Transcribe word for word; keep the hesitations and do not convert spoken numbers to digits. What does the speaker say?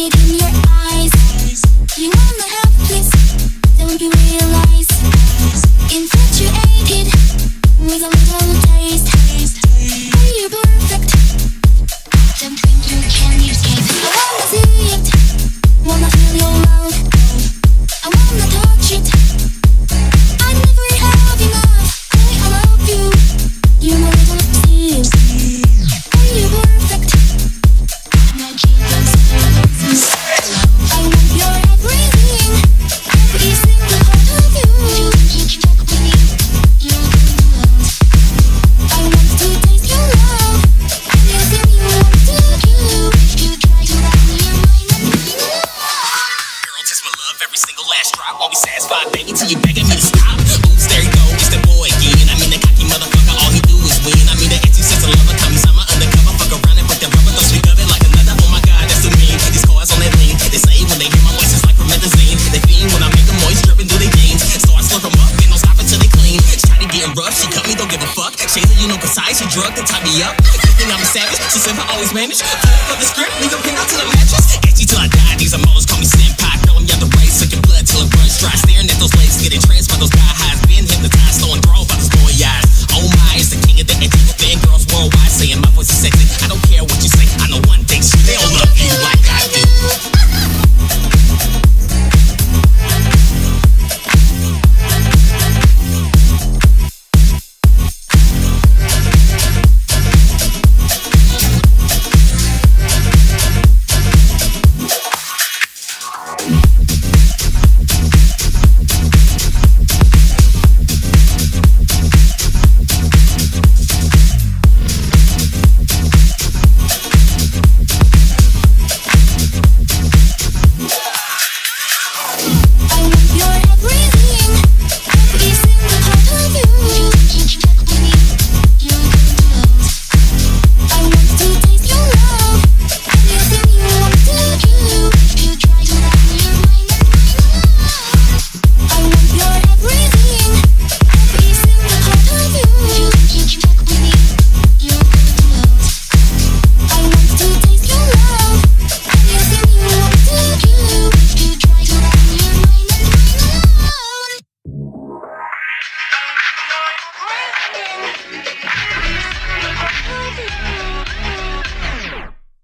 Manage, for the script, leave a pin out to the mattress. Catch you till I die, these are molars, call me senpai. Girl, I'm the race, suck your blood till it runs dry. Staring at those legs, getting trained.